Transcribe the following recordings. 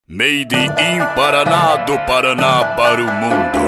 Made in Paraná, do Paraná para o mundo.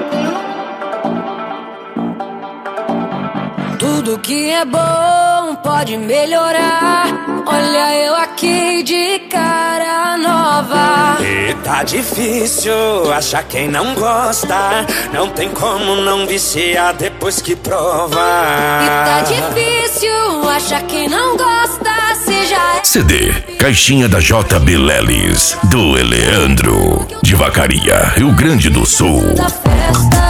Tudo que é bom pode melhorar. Olha eu aqui de cara nova. E tá difícil achar quem não gosta. Não tem como não viciar depois que prova. E tá difícil achar quem não gosta. Se já é CD, caixinha da JB Lelis, do Eleandro, de Vacaria, Rio Grande do Sul. da festa.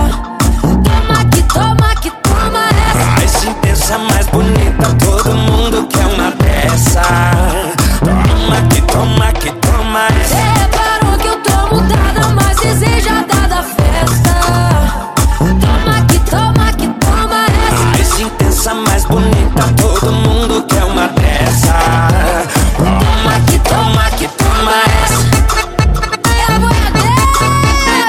Toma que toma essa. Mais intensa, mais bonita, todo mundo quer uma dessa. Toma que toma Cê essa. reparou que eu tô mudada, mais desejada da festa. Toma que toma essa. Mais intensa, mais bonita, todo mundo quer uma dessa. Toma que toma essa. É a boiadeira,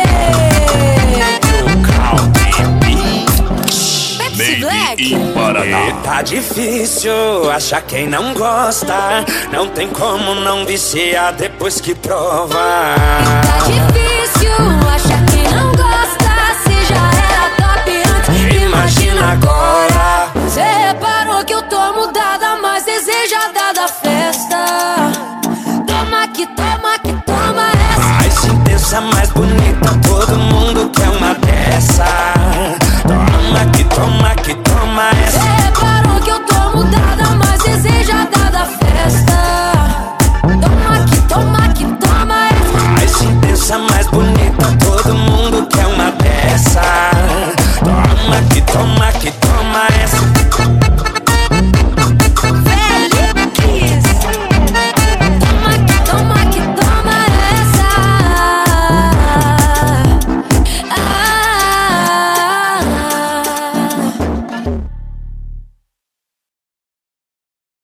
bebê. Pepsi Black. Made in Paraná. E tá difícil achar quem não gosta. Não tem como não viciar depois que prova. Tá difícil achar quem não gosta. Se já era top antes, Imagina agora. Cê reparou que eu tô mudada, mais desejada da festa. Toma que toma essa. Mais intensa, mais bonita, todo